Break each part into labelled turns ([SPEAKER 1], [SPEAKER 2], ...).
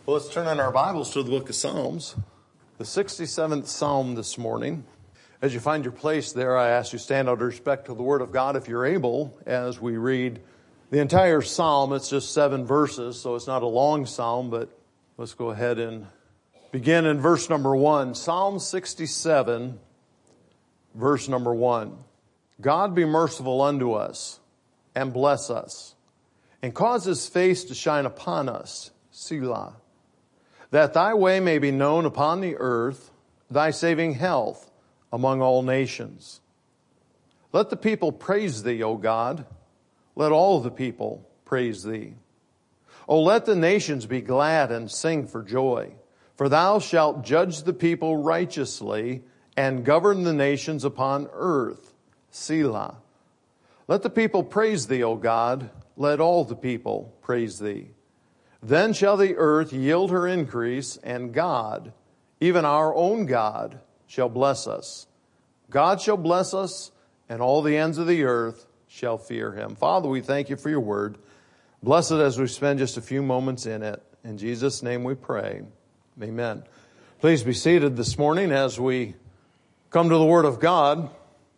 [SPEAKER 1] Well, let's turn in our Bibles to the book of Psalms, the 67th Psalm this morning. As you find your place there, I ask you to stand out of respect to the Word of God if you're able, as we read the entire Psalm. It's just 7 verses, so it's not a long Psalm, but let's go ahead and begin in verse number 1. Psalm 67, verse number 1. God be merciful unto us, and bless us, and cause His face to shine upon us, Selah. That thy way may be known upon the earth, thy saving health among all nations. Let the people praise thee, O God. Let all the people praise thee. O let the nations be glad and sing for joy. For thou shalt judge the people righteously and govern the nations upon earth, Selah. Let the people praise thee, O God. Let all the people praise thee. Then shall the earth yield her increase, and God, even our own God, shall bless us. God shall bless us, and all the ends of the earth shall fear Him. Father, we thank You for Your word. Bless it as we spend just a few moments in it. In Jesus' name we pray. Amen. Please be seated this morning as we come to the Word of God.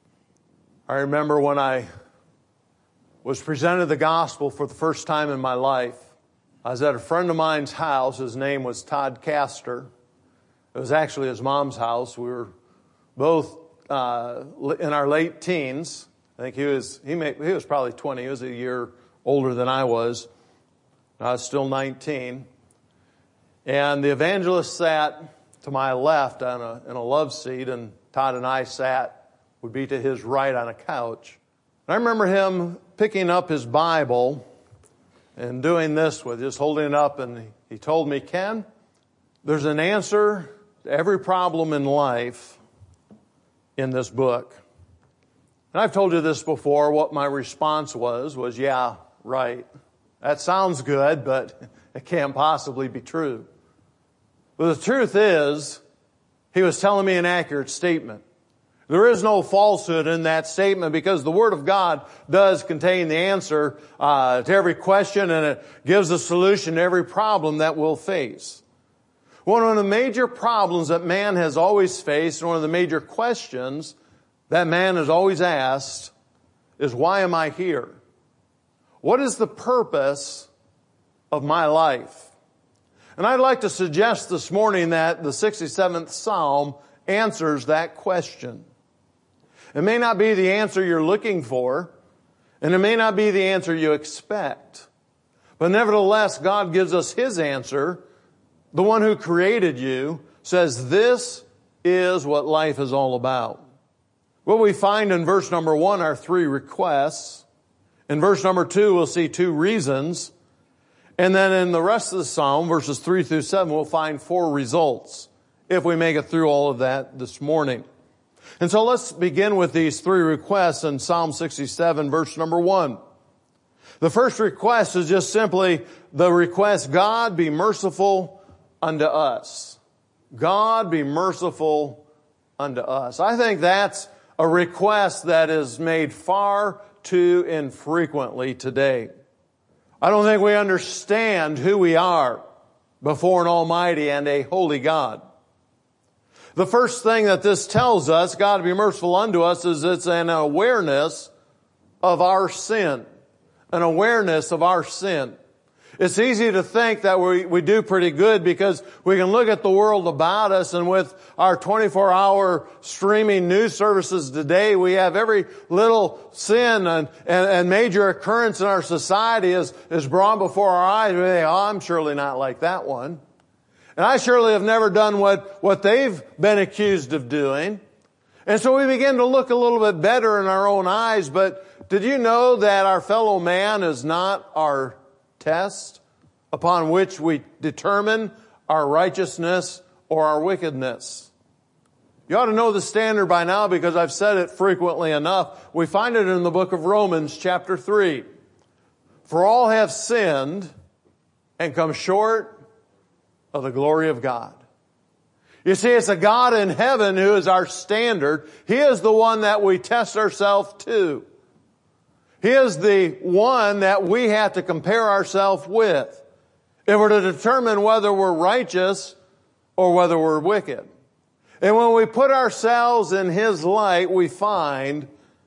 [SPEAKER 1] I remember when I was presented the gospel for the first time in my life. I was at a friend of mine's house. His name was Todd Castor. It was actually his mom's house. We were both in our late teens. I think he was probably 20. He was a year older than I was. I was still 19. And the evangelist sat to my left in a love seat, and Todd and I would be to his right on a couch. And I remember him picking up his Bible and doing this with just holding it up, and he told me, Ken, there's an answer to every problem in life in this book. And I've told you this before. What my response was, yeah, right. That sounds good, but it can't possibly be true. But the truth is, he was telling me an accurate statement. There is no falsehood in that statement because the Word of God does contain the answer to every question, and it gives a solution to every problem that we'll face. One of the major problems that man has always faced, and one of the major questions that man has always asked is, why am I here? What is the purpose of my life? And I'd like to suggest this morning that the 67th Psalm answers that question. It may not be the answer you're looking for, and it may not be the answer you expect. But nevertheless, God gives us His answer. The one who created you says this is what life is all about. What we find in verse number 1 are 3 requests. In verse number 2, we'll see 2 reasons. And then in the rest of the psalm, verses 3 through 7, we'll find 4 results, if we make it through all of that this morning. And so let's begin with these 3 requests in Psalm 67, verse number 1. The first request is just simply the request, God be merciful unto us. God be merciful unto us. I think that's a request that is made far too infrequently today. I don't think we understand who we are before an almighty and a holy God. The first thing that this tells us, God be merciful unto us, is it's an awareness of our sin. An awareness of our sin. It's easy to think that we do pretty good because we can look at the world about us, and with our 24-hour streaming news services today, we have every little sin and major occurrence in our society is brought before our eyes. We think, I'm surely not like that one. And I surely have never done what they've been accused of doing. And so we begin to look a little bit better in our own eyes. But did you know that our fellow man is not our test upon which we determine our righteousness or our wickedness? You ought to know the standard by now because I've said it frequently enough. We find it in the book of Romans chapter 3. For all have sinned and come short of the glory of God. You see, it's a God in heaven who is our standard. He is the one that we test ourselves to. He is the one that we have to compare ourselves with. if we're to determine whether we're righteous or whether we're wicked. And when we put ourselves in His light, we find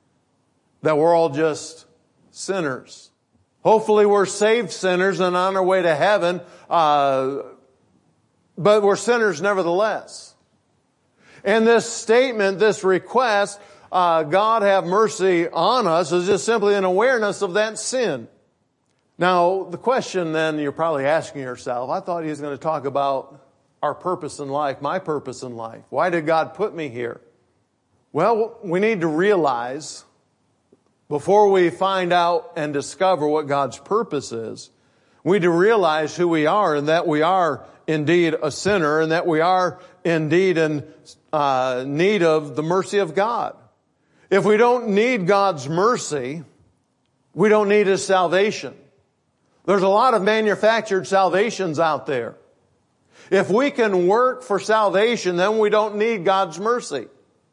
[SPEAKER 1] that we're all just sinners. Hopefully we're saved sinners and on our way to heaven, but we're sinners nevertheless. And this statement, this request, God have mercy on us, is just simply an awareness of that sin. Now, the question then you're probably asking yourself, I thought He was going to talk about our purpose in life, my purpose in life. Why did God put me here? Well, we need to realize, before we find out and discover what God's purpose is, we need to realize who we are and that we are indeed a sinner and that we are indeed in need of the mercy of God. If we don't need God's mercy, we don't need His salvation. There's a lot of manufactured salvations out there. If we can work for salvation, then we don't need God's mercy.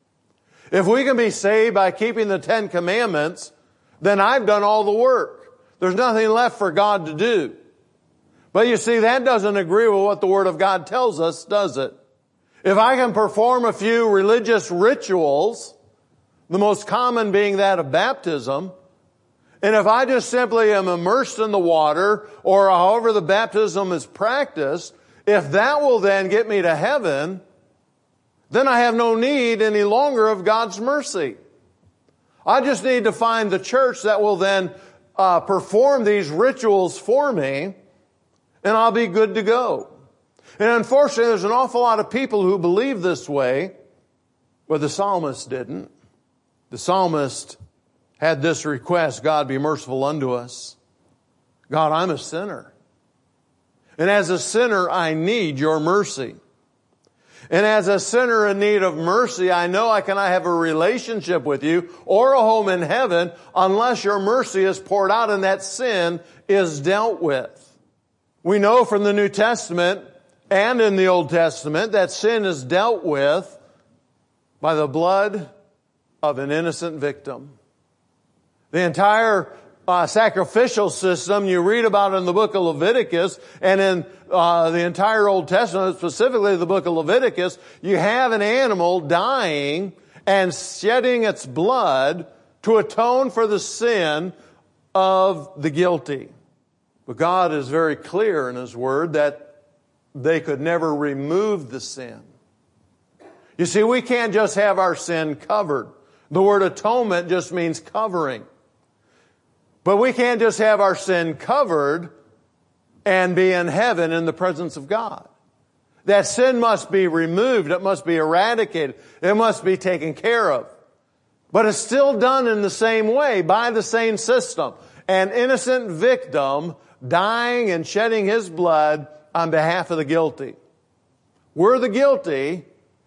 [SPEAKER 1] If we can be saved by keeping the 10 Commandments, then I've done all the work. There's nothing left for God to do. But you see, that doesn't agree with what the Word of God tells us, does it? If I can perform a few religious rituals, the most common being that of baptism, and if I just simply am immersed in the water, or however the baptism is practiced, if that will then get me to heaven, then I have no need any longer of God's mercy. I just need to find the church that will then perform these rituals for me, and I'll be good to go. And unfortunately, there's an awful lot of people who believe this way, but the psalmist didn't. The psalmist had this request, God be merciful unto us. God, I'm a sinner. And as a sinner, I need your mercy. And as a sinner in need of mercy, I know I cannot have a relationship with you or a home in heaven unless your mercy is poured out and that sin is dealt with. We know from the New Testament and in the Old Testament that sin is dealt with by the blood of an innocent victim. The entire sacrificial system you read about in the book of Leviticus and in the entire Old Testament, specifically the book of Leviticus, you have an animal dying and shedding its blood to atone for the sin of the guilty. But God is very clear in His Word that they could never remove the sin. You see, we can't just have our sin covered. The word atonement just means covering. But we can't just have our sin covered and be in heaven in the presence of God. That sin must be removed. It must be eradicated. It must be taken care of. But it's still done in the same way, by the same system. An innocent victim dying and shedding his blood on behalf of the guilty. We're the guilty.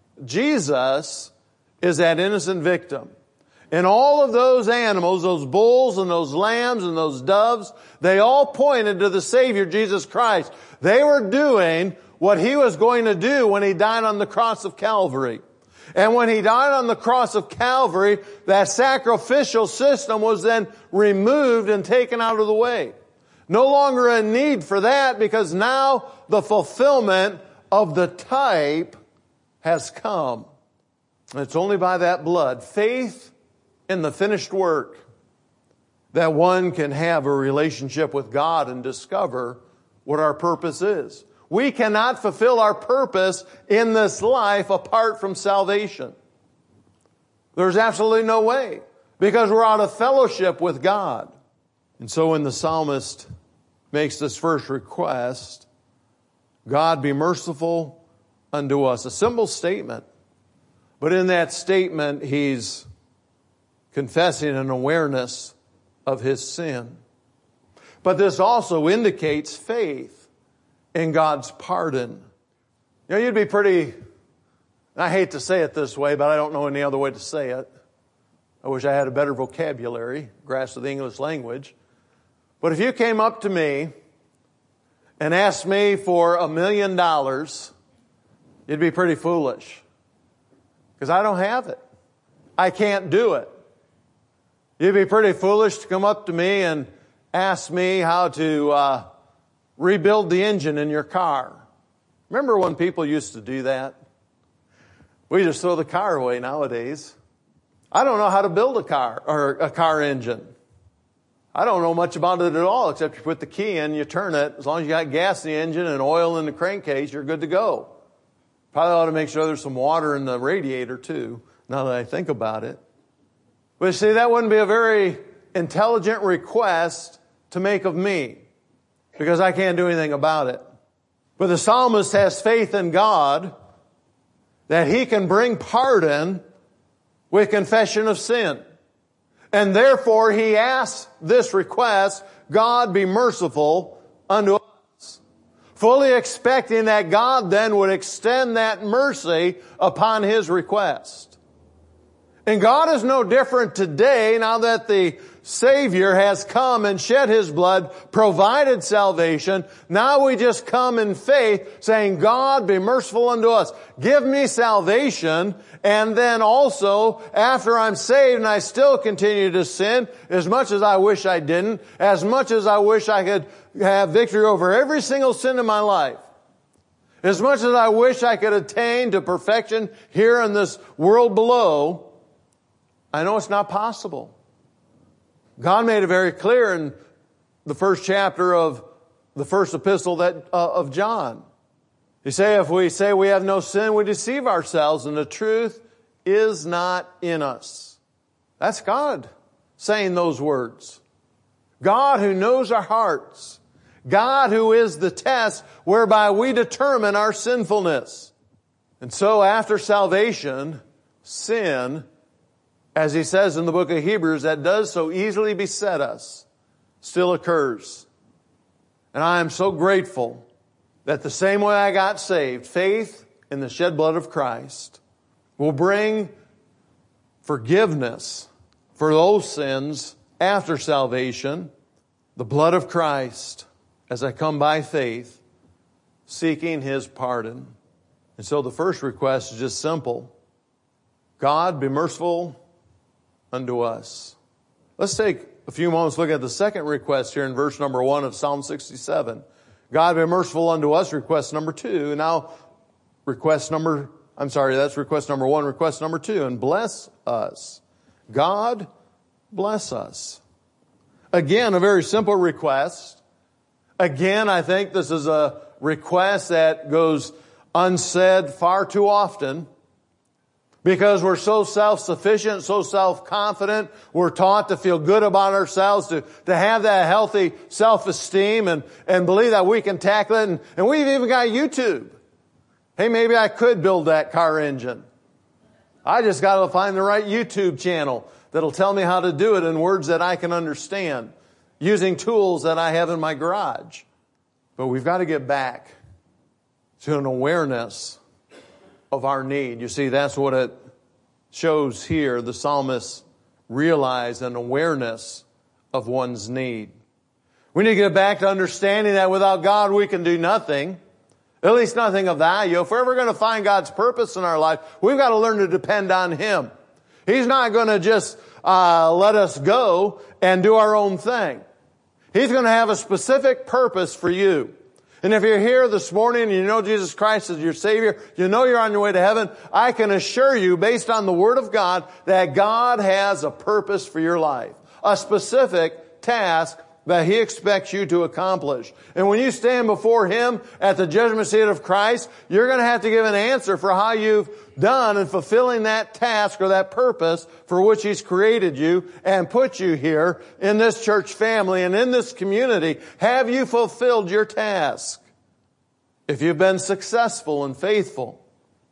[SPEAKER 1] Jesus is that innocent victim. And all of those animals, those bulls and those lambs and those doves, they all pointed to the Savior, Jesus Christ. They were doing what He was going to do when He died on the cross of Calvary. And when He died on the cross of Calvary, that sacrificial system was then removed and taken out of the way. No longer a need for that, because now the fulfillment of the type has come. And it's only by that blood, faith in the finished work, that one can have a relationship with God and discover what our purpose is. We cannot fulfill our purpose in this life apart from salvation. There's absolutely no way, because we're out of fellowship with God. And so when the psalmist makes this first request, God be merciful unto us. A simple statement. But in that statement, he's confessing an awareness of his sin. But this also indicates faith in God's pardon. You know, you'd be pretty, I hate to say it this way, but I don't know any other way to say it. I wish I had a better vocabulary, grasp of the English language. But if you came up to me and asked me for $1 million, you'd be pretty foolish. Because I don't have it. I can't do it. You'd be pretty foolish to come up to me and ask me how to rebuild the engine in your car. Remember when people used to do that? We just throw the car away nowadays. I don't know how to build a car or a car engine. I don't know much about it at all, except you put the key in, you turn it. As long as you got gas in the engine and oil in the crankcase, you're good to go. Probably ought to make sure there's some water in the radiator too, now that I think about it. But you see, that wouldn't be a very intelligent request to make of me, because I can't do anything about it. But the psalmist has faith in God that he can bring pardon with confession of sin. And therefore he asks this request, God be merciful unto us. Fully expecting that God then would extend that mercy upon his request. And God is no different today now that the Savior has come and shed his blood, provided salvation. Now we just come in faith saying, God be merciful unto us. Give me salvation. And then also, after I'm saved and I still continue to sin, as much as I wish I didn't, as much as I wish I could have victory over every single sin in my life, as much as I wish I could attain to perfection here in this world below, I know it's not possible. God made it very clear in the first chapter of the first epistle of John. He said, if we say we have no sin, we deceive ourselves, and the truth is not in us. That's God saying those words. God who knows our hearts. God who is the test whereby we determine our sinfulness. And so after salvation, sin, as he says in the book of Hebrews, that does so easily beset us, still occurs. And I am so grateful that the same way I got saved, faith in the shed blood of Christ, will bring forgiveness for those sins after salvation, the blood of Christ, as I come by faith, seeking his pardon. And so the first request is just simple. God, be merciful unto us. Let's take a few moments to look at the second request here in verse number 1 of Psalm 67. God be merciful unto us, request number 2. And now that's request number 1, request number 2. And bless us. God, bless us. Again, a very simple request. Again, I think this is a request that goes unsaid far too often. Because we're so self-sufficient, so self-confident, we're taught to feel good about ourselves, to have that healthy self-esteem and believe that we can tackle it. And we've even got YouTube. Hey, maybe I could build that car engine. I just got to find the right YouTube channel that'll tell me how to do it in words that I can understand, using tools that I have in my garage. But we've got to get back to an awareness of our need. You see, that's what it shows here. The psalmist realized an awareness of one's need. We need to get back to understanding that without God we can do nothing, at least nothing of value. If we're ever going to find God's purpose in our life, we've got to learn to depend on him. He's not going to just let us go and do our own thing. He's going to have a specific purpose for you. And if you're here this morning and you know Jesus Christ as your Savior, you know you're on your way to heaven, I can assure you, based on the Word of God, that God has a purpose for your life. A specific task that he expects you to accomplish. And when you stand before him at the judgment seat of Christ, you're going to have to give an answer for how you've done in fulfilling that task or that purpose for which he's created you and put you here in this church family and in this community. Have you fulfilled your task? If you've been successful and faithful,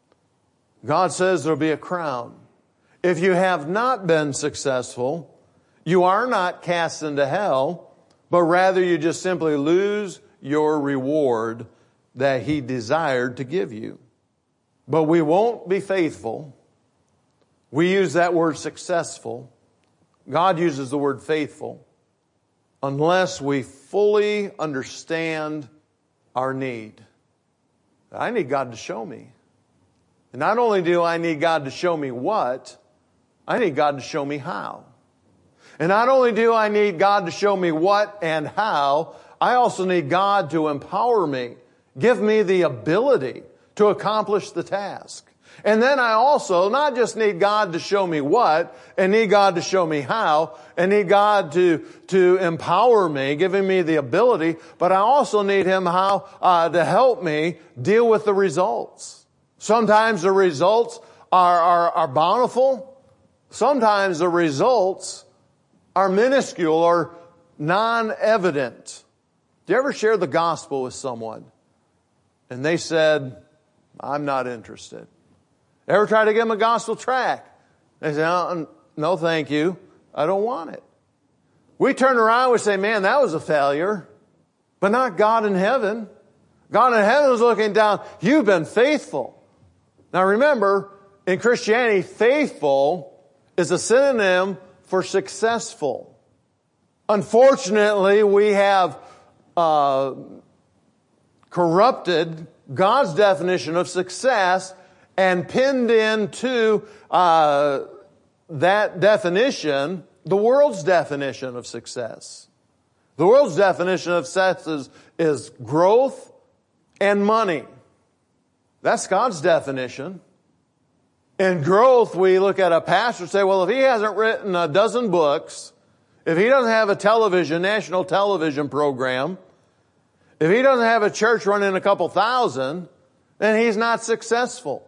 [SPEAKER 1] God says there'll be a crown. If you have not been successful, you are not cast into hell, but rather you just simply lose your reward that he desired to give you. But we won't be faithful. We use that word successful. God uses the word faithful unless we fully understand our need. I need God to show me. And not only do I need God to show me what, I need God to show me how. And not only do I need God to show me what and how, I also need God to empower me, give me the ability to accomplish the task. And then I also not just need God to show me what, and need God to show me how, and need God to empower me, giving me the ability, but I also need Him to help me deal with the results. Sometimes the results are bountiful. Sometimes the results are minuscule or non-evident. Do you ever share the gospel with someone and they said, I'm not interested? Ever try to give them a gospel tract? They say, no, thank you. I don't want it. We turn around and we say, man, that was a failure. But not God in heaven. God in heaven is looking down. You've been faithful. Now remember, in Christianity, faithful is a synonym for successful. Unfortunately, we have corrupted God's definition of success and pinned into that definition the world's definition of success. The world's definition of success is growth and money. That's God's definition. In growth, we look at a pastor and say, well, if he hasn't written a dozen books, if he doesn't have a national television program, if he doesn't have a church running a couple thousand, then he's not successful.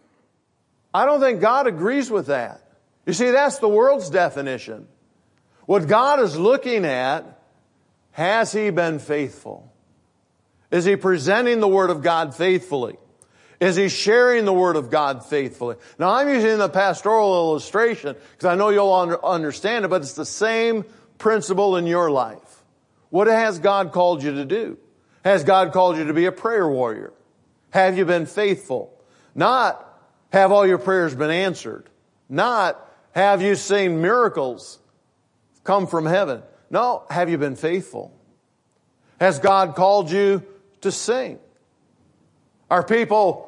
[SPEAKER 1] I don't think God agrees with that. You see, that's the world's definition. What God is looking at, has he been faithful? Is he presenting the Word of God faithfully? Is he sharing the Word of God faithfully? Now, I'm using the pastoral illustration because I know you'll understand it, but it's the same principle in your life. What has God called you to do? Has God called you to be a prayer warrior? Have you been faithful? Not have all your prayers been answered. Not have you seen miracles come from heaven. No, have you been faithful? Has God called you to sing? Are people...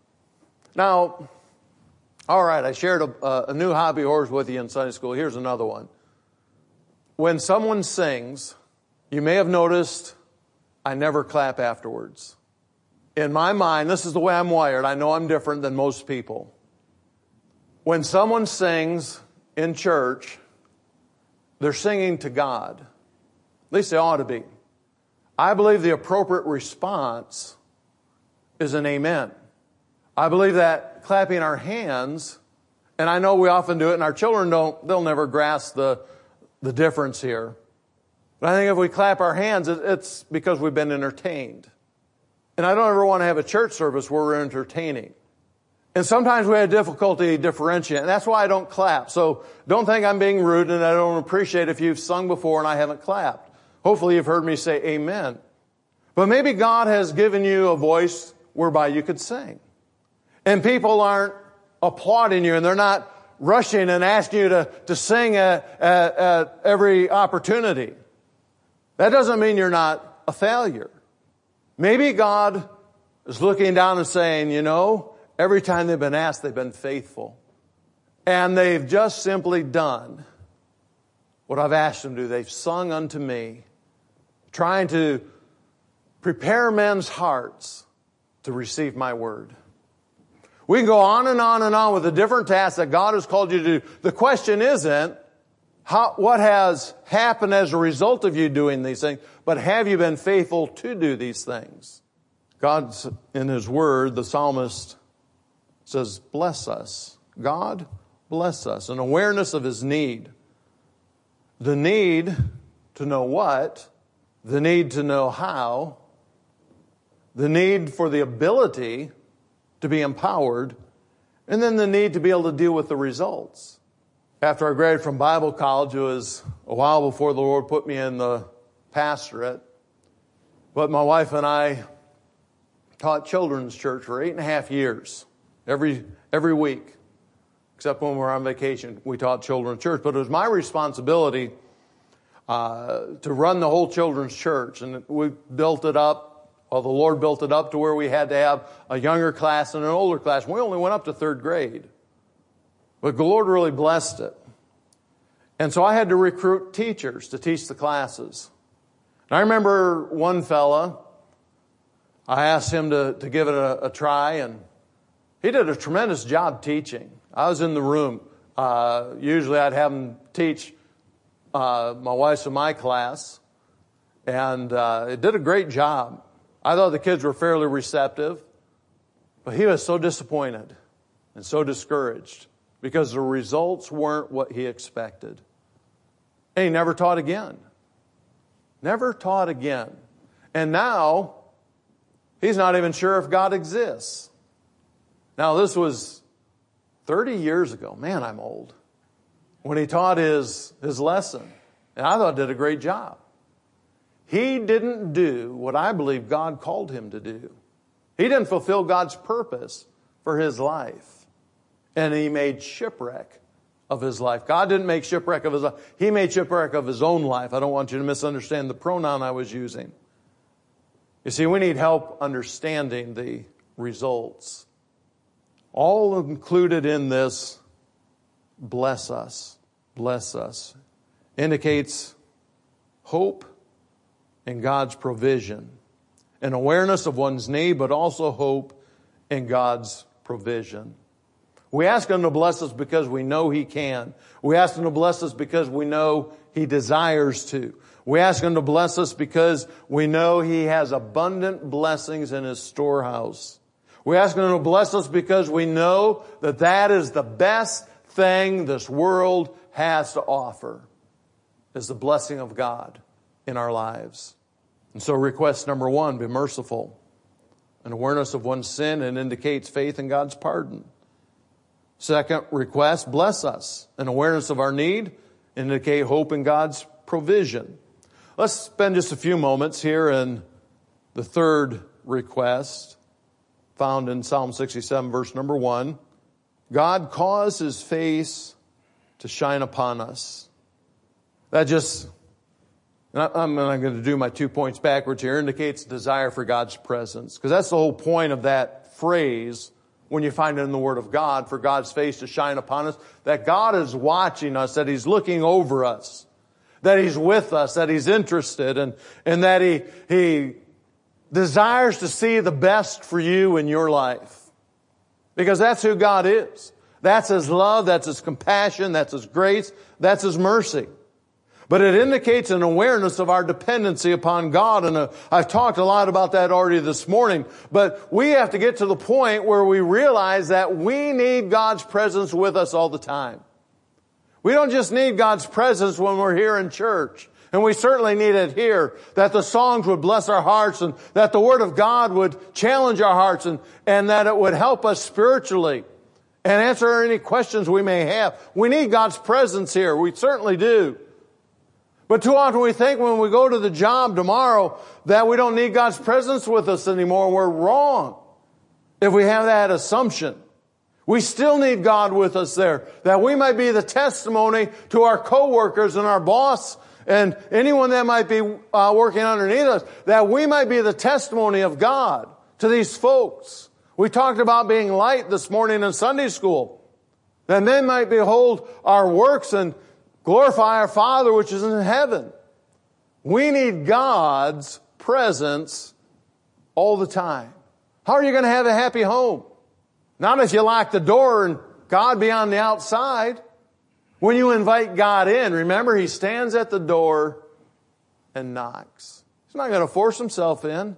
[SPEAKER 1] Now, all right, I shared a new hobby horse with you in Sunday school. Here's another one. When someone sings, you may have noticed I never clap afterwards. In my mind, this is the way I'm wired. I know I'm different than most people. When someone sings in church, they're singing to God. At least they ought to be. I believe the appropriate response is an amen. I believe that clapping our hands, and I know we often do it, and our children they'll never grasp the difference here. But I think if we clap our hands, it's because we've been entertained. And I don't ever want to have a church service where we're entertaining. And sometimes we have difficulty differentiating, and that's why I don't clap. So don't think I'm being rude, and I don't appreciate if you've sung before and I haven't clapped. Hopefully you've heard me say amen. But maybe God has given you a voice whereby you could sing. And people aren't applauding you, and they're not rushing and asking you to sing at every opportunity. That doesn't mean you're not a failure. Maybe God is looking down and saying, every time they've been asked, they've been faithful. And they've just simply done what I've asked them to do. They've sung unto me, trying to prepare men's hearts to receive my word. We can go on and on and on with the different tasks that God has called you to do. The question isn't what has happened as a result of you doing these things, but have you been faithful to do these things? God's in His Word, the psalmist says, bless us. God, bless us. An awareness of His need. The need to know what, the need to know how, the need for the ability to be empowered, and then the need to be able to deal with the results. After I graduated from Bible college, it was a while before the Lord put me in the pastorate. But my wife and I taught children's church for 8.5 years, every week. Except when we were on vacation, we taught children's church. But it was my responsibility to run the whole children's church. And we built it up. Well, the Lord built it up to where we had to have a younger class and an older class. We only went up to 3rd grade. But the Lord really blessed it. And so I had to recruit teachers to teach the classes. And I remember one fella, I asked him to give it a try, and he did a tremendous job teaching. I was in the room. Usually I'd have him teach my wife's and my class, and it did a great job. I thought the kids were fairly receptive, but he was so disappointed and so discouraged because the results weren't what he expected. And he never taught again. Never taught again. And now, he's not even sure if God exists. Now, this was 30 years ago. Man, I'm old. When he taught his lesson. And I thought did a great job. He didn't do what I believe God called him to do. He didn't fulfill God's purpose for his life. And he made shipwreck of his life. God didn't make shipwreck of his life. He made shipwreck of his own life. I don't want you to misunderstand the pronoun I was using. You see, we need help understanding the results. All included in this, bless us, indicates hope in God's provision, an awareness of one's need, but also hope in God's provision. We ask Him to bless us because we know He can. We ask Him to bless us because we know He desires to. We ask Him to bless us because we know He has abundant blessings in His storehouse. We ask Him to bless us because we know that that is the best thing this world has to offer, is the blessing of God in our lives. And so request number 1, be merciful. An awareness of one's sin and indicates faith in God's pardon. Second request, bless us. An awareness of our need, indicate hope in God's provision. Let's spend just a few moments here in the third request found in Psalm 67, verse number 1. God cause His face to shine upon us. That just, I'm not going to do my 2 points backwards here, indicates desire for God's presence. Because that's the whole point of that phrase when you find it in the Word of God, for God's face to shine upon us, that God is watching us, that He's looking over us, that He's with us, that He's interested, and that He desires to see the best for you in your life. Because that's who God is. That's His love, that's His compassion, that's His grace, that's His mercy. But it indicates an awareness of our dependency upon God. And I've talked a lot about that already this morning. But we have to get to the point where we realize that we need God's presence with us all the time. We don't just need God's presence when we're here in church. And we certainly need it here, that the songs would bless our hearts and that the Word of God would challenge our hearts and that it would help us spiritually and answer any questions we may have. We need God's presence here. We certainly do. But too often we think when we go to the job tomorrow that we don't need God's presence with us anymore. We're wrong if we have that assumption. We still need God with us there, that we might be the testimony to our coworkers and our boss and anyone that might be working underneath us, that we might be the testimony of God to these folks. We talked about being light this morning in Sunday school, that they might behold our works and glorify our Father which is in heaven. We need God's presence all the time. How are you going to have a happy home? Not if you lock the door and God be on the outside. When you invite God in, remember He stands at the door and knocks. He's not going to force Himself in.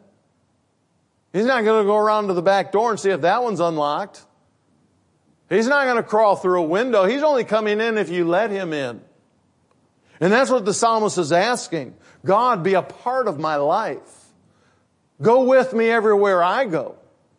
[SPEAKER 1] He's not going to go around to the back door and see if that one's unlocked. He's not going to crawl through a window. He's only coming in if you let Him in. And that's what the psalmist is asking. God, be a part of my life. Go with me everywhere I go.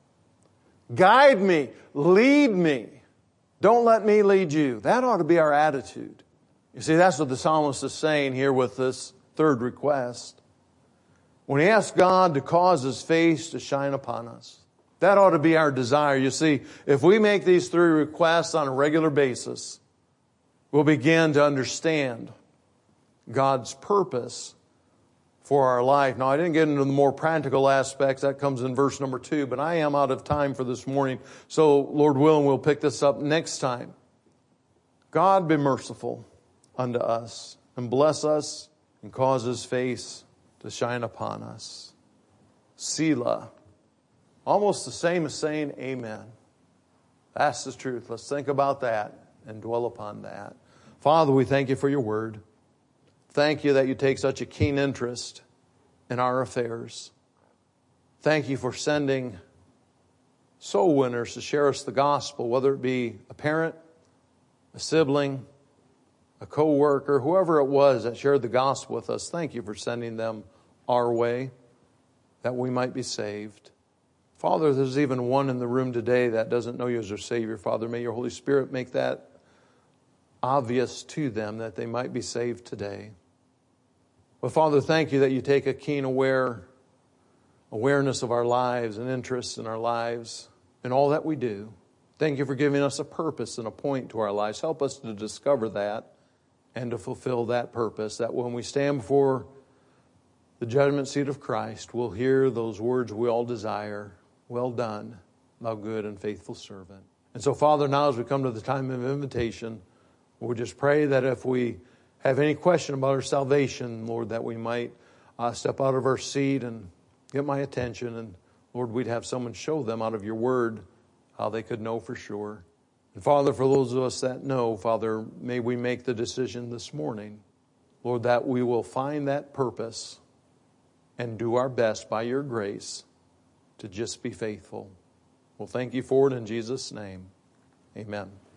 [SPEAKER 1] Guide me. Lead me. Don't let me lead you. That ought to be our attitude. You see, that's what the psalmist is saying here with this third request. When he asks God to cause His face to shine upon us, that ought to be our desire. You see, if we make these 3 requests on a regular basis, we'll begin to understand God's purpose for our life. Now, I didn't get into the more practical aspects. That comes in verse number 2, but I am out of time for this morning. So, Lord willing, we'll pick this up next time. God be merciful unto us and bless us and cause His face to shine upon us. Selah. Almost the same as saying amen. That's the truth. Let's think about that and dwell upon that. Father, we thank you for your word. Thank you that you take such a keen interest in our affairs. Thank you for sending soul winners to share us the gospel, whether it be a parent, a sibling, a co-worker, whoever it was that shared the gospel with us. Thank you for sending them our way that we might be saved. Father, there's even one in the room today that doesn't know you as their Savior. Father, may your Holy Spirit make that obvious to them that they might be saved today. But Father, thank you that you take a keen awareness of our lives and interests in our lives and all that we do. Thank you for giving us a purpose and a point to our lives. Help us to discover that and to fulfill that purpose, that when we stand before the judgment seat of Christ, we'll hear those words we all desire. Well done, thou good and faithful servant. And so, Father, now as we come to the time of invitation, we'll just pray that if we have any question about our salvation, Lord, that we might step out of our seat and get my attention. And, Lord, we'd have someone show them out of your word how they could know for sure. And, Father, for those of us that know, Father, may we make the decision this morning, Lord, that we will find that purpose and do our best by your grace to just be faithful. Well, thank you for it in Jesus' name. Amen.